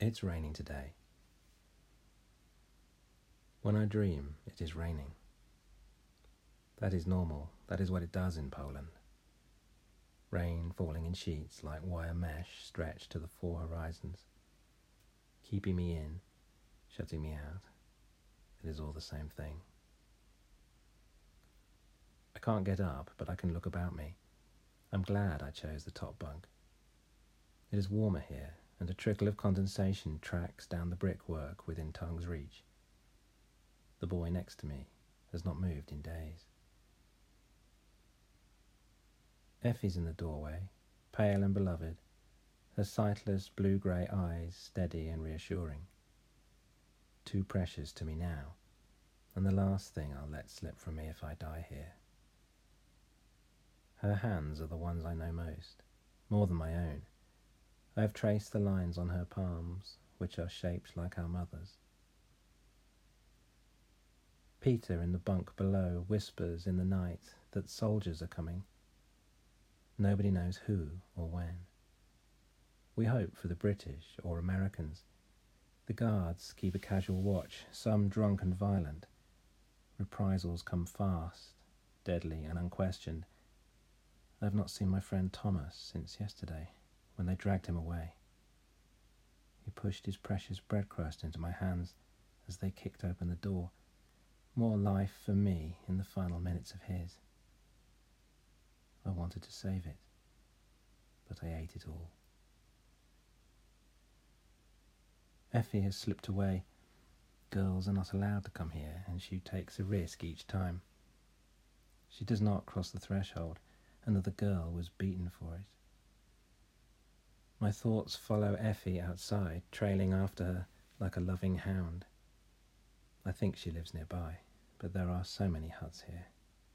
It's raining today. When I dream, it is raining. That is normal. That is what it does in Poland. Rain falling in sheets like wire mesh stretched to the four horizons. Keeping me in, shutting me out. It is all the same thing. I can't get up, but I can look about me. I'm glad I chose the top bunk. It is warmer here, and a trickle of condensation tracks down the brickwork within tongue's reach. The boy next to me has not moved in days. Effie's in the doorway, pale and beloved, her sightless blue-grey eyes steady and reassuring. Too precious to me now, and the last thing I'll let slip from me if I die here. Her hands are the ones I know most, more than my own. I have traced the lines on her palms, which are shaped like our mother's. Peter in the bunk below whispers in the night that soldiers are coming. Nobody knows who or when. We hope for the British or Americans. The guards keep a casual watch, some drunk and violent. Reprisals come fast, deadly and unquestioned. I have not seen my friend Thomas since yesterday, when they dragged him away. He pushed his precious bread crust into my hands as they kicked open the door. More life for me in the final minutes of his. I wanted to save it, but I ate it all. Effie has slipped away. Girls are not allowed to come here, and she takes a risk each time. She does not cross the threshold. Another girl was beaten for it. My thoughts follow Effie outside, trailing after her like a loving hound. I think she lives nearby, but there are so many huts here.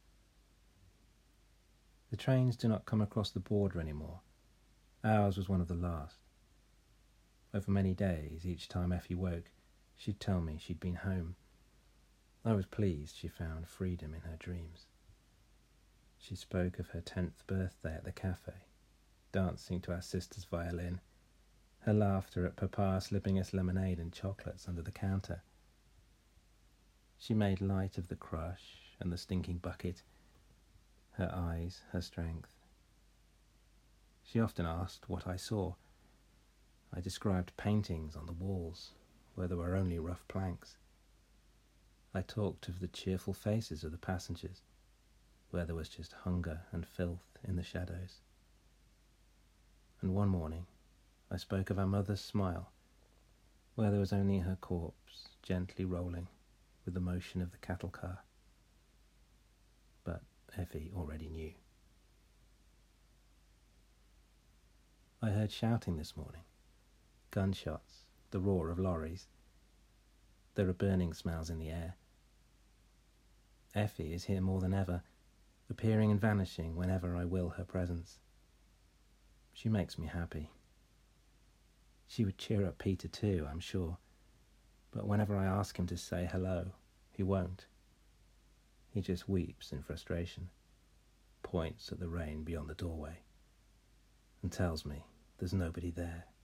The trains do not come across the border anymore. Ours was one of the last. Over many days, each time Effie woke, she'd tell me she'd been home. I was pleased she found freedom in her dreams. She spoke of her 10th birthday at the cafe, dancing to our sister's violin, her laughter at Papa slipping us lemonade and chocolates under the counter. She made light of the crush and the stinking bucket, her eyes, her strength. She often asked what I saw. I described paintings on the walls where there were only rough planks. I talked of the cheerful faces of the passengers where there was just hunger and filth in the shadows. And one morning I spoke of our mother's smile where there was only her corpse gently rolling with the motion of the cattle car. But Effie already knew. I heard shouting this morning, gunshots, the roar of lorries. There are burning smells in the air. Effie is here more than ever, appearing and vanishing whenever I will her presence. She makes me happy. She would cheer up Peter too, I'm sure, but whenever I ask him to say hello, he won't. He just weeps in frustration, points at the rain beyond the doorway, and tells me there's nobody there.